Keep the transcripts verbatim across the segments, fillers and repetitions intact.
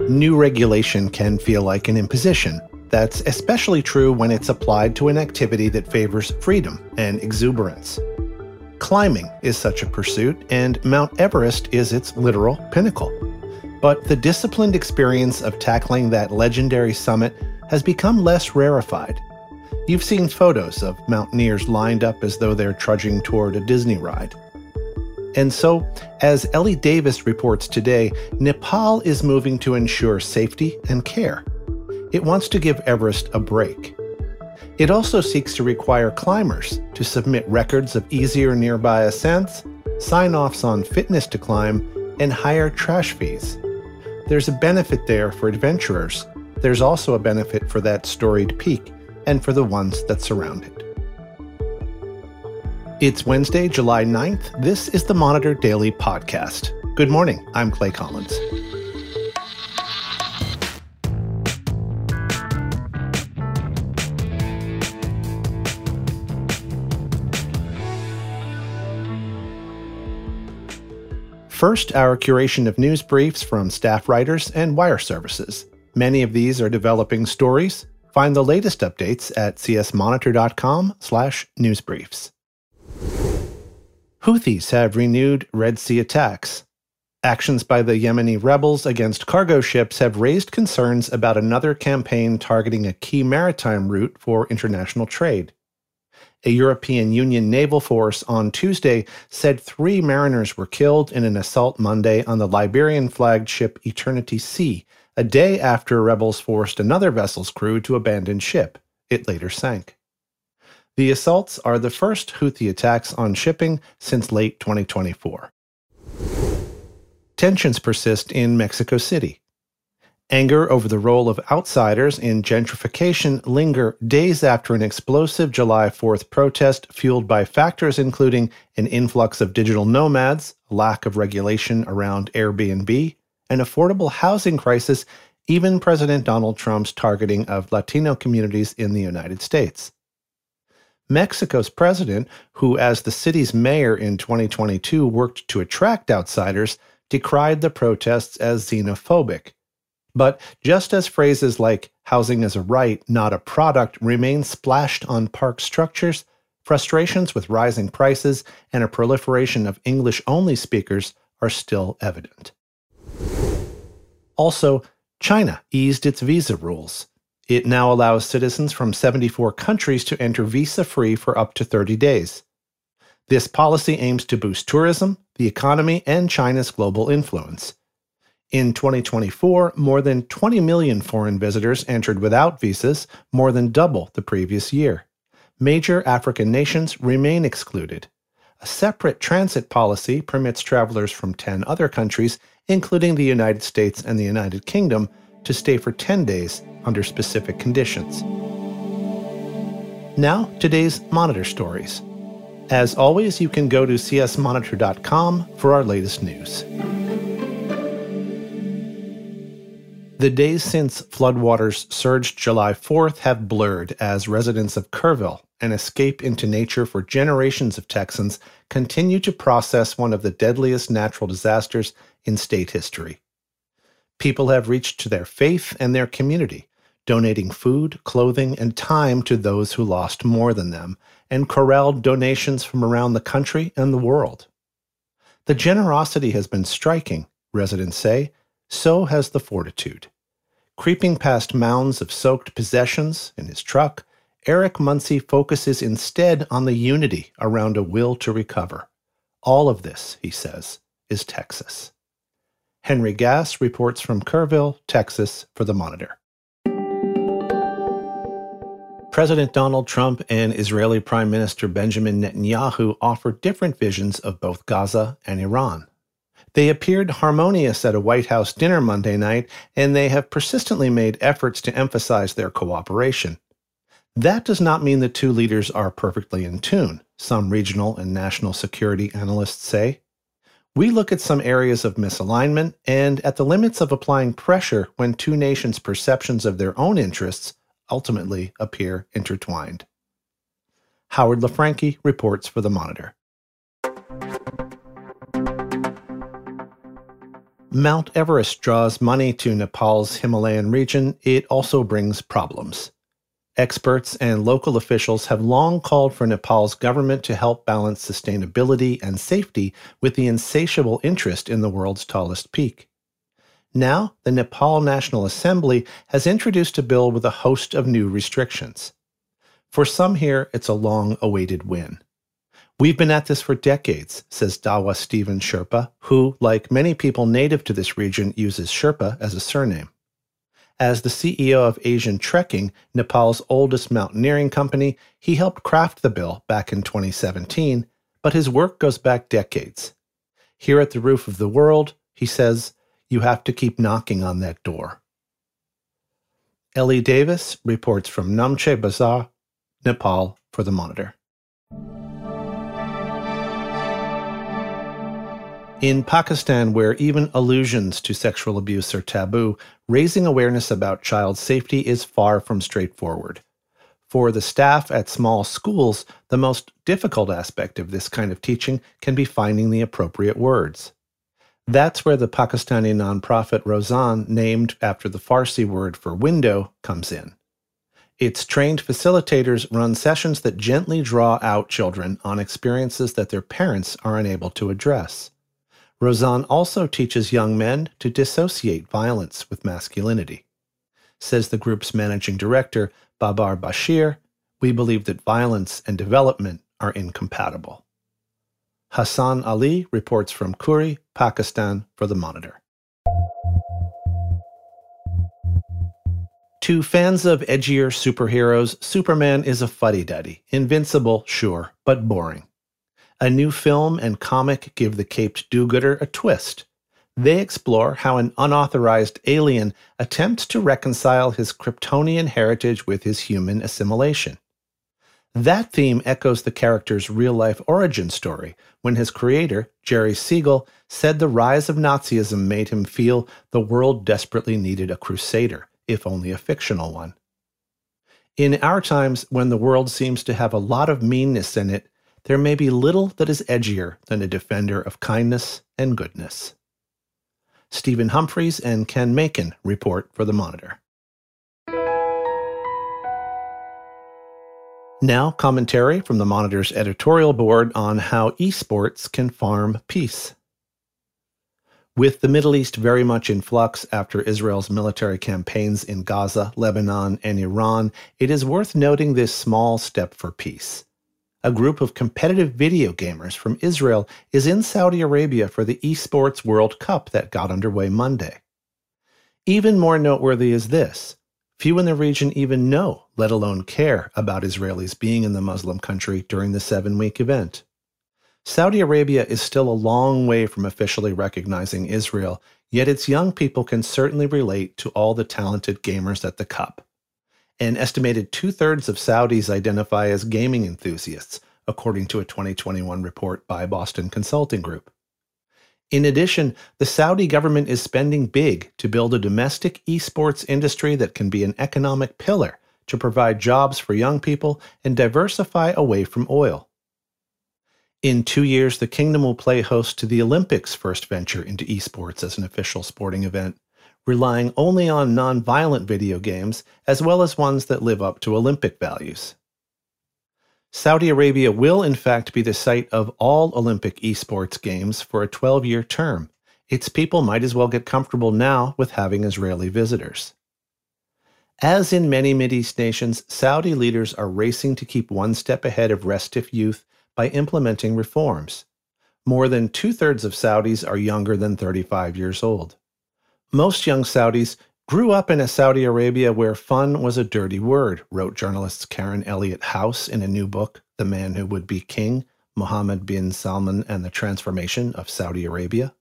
New regulation can feel like an imposition. That's especially true when it's applied to an activity that favors freedom and exuberance. Climbing is such a pursuit, and Mount Everest is its literal pinnacle. But the disciplined experience of tackling that legendary summit has become less rarefied. You've seen photos of mountaineers lined up as though they're trudging toward a Disney ride. And so, as Ellie Davis reports today, Nepal is moving to ensure safety and care. It wants to give Everest a break. It also seeks to require climbers to submit records of easier nearby ascents, sign-offs on fitness to climb, and higher trash fees. There's a benefit there for adventurers. There's also a benefit for that storied peak and for the ones that surround it. It's Wednesday, July ninth. This is the Monitor Daily Podcast. Good morning. I'm Clay Collins. First, our curation of news briefs from staff writers and wire services. Many of these are developing stories. Find the latest updates at csmonitor.com slash newsbriefs. Houthis have renewed Red Sea attacks. Actions by the Yemeni rebels against cargo ships have raised concerns about another campaign targeting a key maritime route for international trade. A European Union naval force on Tuesday said three mariners were killed in an assault Monday on the Liberian-flagged ship Eternity Sea, a day after rebels forced another vessel's crew to abandon ship. It later sank. The assaults are the first Houthi attacks on shipping since late twenty twenty-four. Tensions persist in Mexico City. Anger over the role of outsiders in gentrification linger days after an explosive July fourth protest fueled by factors including an influx of digital nomads, a lack of regulation around Airbnb, an affordable housing crisis, even President Donald Trump's targeting of Latino communities in the United States. Mexico's president, who as the city's mayor in twenty twenty-two worked to attract outsiders, decried the protests as xenophobic. But just as phrases like housing as a right, not a product, remain splashed on park structures, frustrations with rising prices and a proliferation of English-only speakers are still evident. Also, China eased its visa rules. It now allows citizens from seventy-four countries to enter visa-free for up to thirty days. This policy aims to boost tourism, the economy, and China's global influence. In twenty twenty-four, more than twenty million foreign visitors entered without visas, more than double the previous year. Major African nations remain excluded. A separate transit policy permits travelers from ten other countries, including the United States and the United Kingdom, to stay for ten days under specific conditions. Now, today's Monitor stories. As always, you can go to c s monitor dot com for our latest news. The days since floodwaters surged July fourth have blurred as residents of Kerrville, an escape into nature for generations of Texans, continue to process one of the deadliest natural disasters in state history. People have reached to their faith and their community, donating food, clothing, and time to those who lost more than them, and corralled donations from around the country and the world. The generosity has been striking, residents say. So has the fortitude. Creeping past mounds of soaked possessions in his truck, Eric Muncie focuses instead on the unity around a will to recover. All of this, he says, is Texas. Henry Gass reports from Kerrville, Texas, for The Monitor. President Donald Trump and Israeli Prime Minister Benjamin Netanyahu offer different visions of both Gaza and Iran. They appeared harmonious at a White House dinner Monday night, and they have persistently made efforts to emphasize their cooperation. That does not mean the two leaders are perfectly in tune, some regional and national security analysts say. We look at some areas of misalignment and at the limits of applying pressure when two nations' perceptions of their own interests ultimately appear intertwined. Howard LaFranchi reports for The Monitor. Mount Everest draws money to Nepal's Himalayan region, it also brings problems. Experts and local officials have long called for Nepal's government to help balance sustainability and safety with the insatiable interest in the world's tallest peak. Now, the Nepal National Assembly has introduced a bill with a host of new restrictions. For some here, it's a long-awaited win. We've been at this for decades, says Dawa Stephen Sherpa, who, like many people native to this region, uses Sherpa as a surname. As the C E O of Asian Trekking, Nepal's oldest mountaineering company, he helped craft the bill back in twenty seventeen, but his work goes back decades. Here at the Roof of the World, he says, you have to keep knocking on that door. Ellie Davis reports from Namche Bazaar, Nepal, for The Monitor. In Pakistan, where even allusions to sexual abuse are taboo, raising awareness about child safety is far from straightforward. For the staff at small schools, the most difficult aspect of this kind of teaching can be finding the appropriate words. That's where the Pakistani nonprofit Rozan, named after the Farsi word for window, comes in. Its trained facilitators run sessions that gently draw out children on experiences that their parents are unable to address. Rozan also teaches young men to dissociate violence with masculinity. Says the group's managing director, Babar Bashir, we believe that violence and development are incompatible. Hassan Ali reports from Kuri, Pakistan, for The Monitor. To fans of edgier superheroes, Superman is a fuddy-duddy. Invincible, sure, but boring. A new film and comic give the caped do-gooder a twist. They explore how an unauthorized alien attempts to reconcile his Kryptonian heritage with his human assimilation. That theme echoes the character's real-life origin story, when his creator, Jerry Siegel, said the rise of Nazism made him feel the world desperately needed a crusader, if only a fictional one. In our times, when the world seems to have a lot of meanness in it, there may be little that is edgier than a defender of kindness and goodness. Stephen Humphreys and Ken Macon report for The Monitor. Now, commentary from The Monitor's editorial board on how esports can farm peace. With the Middle East very much in flux after Israel's military campaigns in Gaza, Lebanon, and Iran, it is worth noting this small step for peace. A group of competitive video gamers from Israel is in Saudi Arabia for the Esports World Cup that got underway Monday. Even more noteworthy is this. Few in the region even know, let alone care, about Israelis being in the Muslim country during the seven-week event. Saudi Arabia is still a long way from officially recognizing Israel, yet its young people can certainly relate to all the talented gamers at the Cup. An estimated two-thirds of Saudis identify as gaming enthusiasts, according to a twenty twenty-one report by Boston Consulting Group. In addition, the Saudi government is spending big to build a domestic esports industry that can be an economic pillar to provide jobs for young people and diversify away from oil. In two years, the kingdom will play host to the Olympics' first venture into esports as an official sporting event, relying only on non-violent video games, as well as ones that live up to Olympic values. Saudi Arabia will in fact be the site of all Olympic esports games for a twelve-year term. Its people might as well get comfortable now with having Israeli visitors. As in many Mideast nations, Saudi leaders are racing to keep one step ahead of restive youth by implementing reforms. More than two-thirds of Saudis are younger than thirty-five years old. Most young Saudis grew up in a Saudi Arabia where fun was a dirty word, wrote journalists Karen Elliott House in a new book, The Man Who Would Be King, Mohammed bin Salman and the Transformation of Saudi Arabia.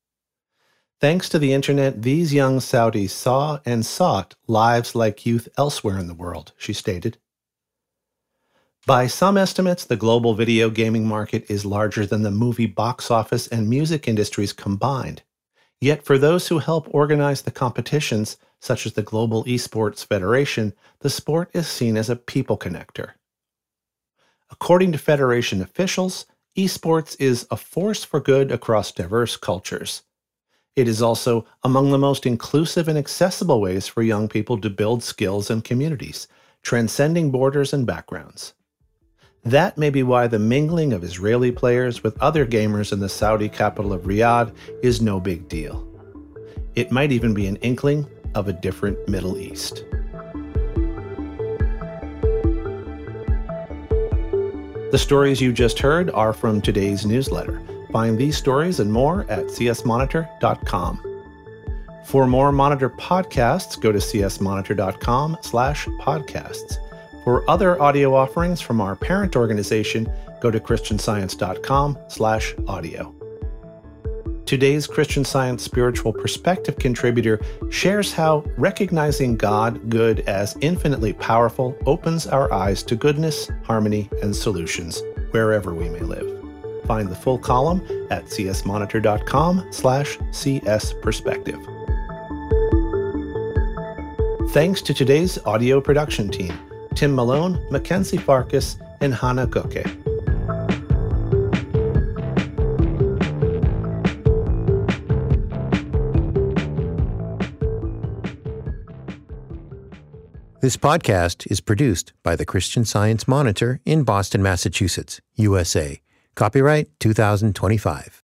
Thanks to the internet, these young Saudis saw and sought lives like youth elsewhere in the world, she stated. By some estimates, the global video gaming market is larger than the movie box office and music industries combined. Yet for those who help organize the competitions, such as the Global Esports Federation, the sport is seen as a people connector. According to Federation officials, esports is a force for good across diverse cultures. It is also among the most inclusive and accessible ways for young people to build skills and communities, transcending borders and backgrounds. That may be why the mingling of Israeli players with other gamers in the Saudi capital of Riyadh is no big deal. It might even be an inkling of a different Middle East. The stories you just heard are from today's newsletter. Find these stories and more at c s monitor dot com. For more Monitor podcasts, go to c s monitor dot com slash podcasts. For other audio offerings from our parent organization, go to christian science dot com slash audio. Today's Christian Science Spiritual Perspective contributor shares how recognizing God good as infinitely powerful opens our eyes to goodness, harmony, and solutions wherever we may live. Find the full column at c s monitor dot com slash c s perspective. Thanks to today's audio production team, Tim Malone, Mackenzie Farkas, and Hannah Goke. This podcast is produced by the Christian Science Monitor in Boston, Massachusetts, U S A. Copyright two thousand twenty-five.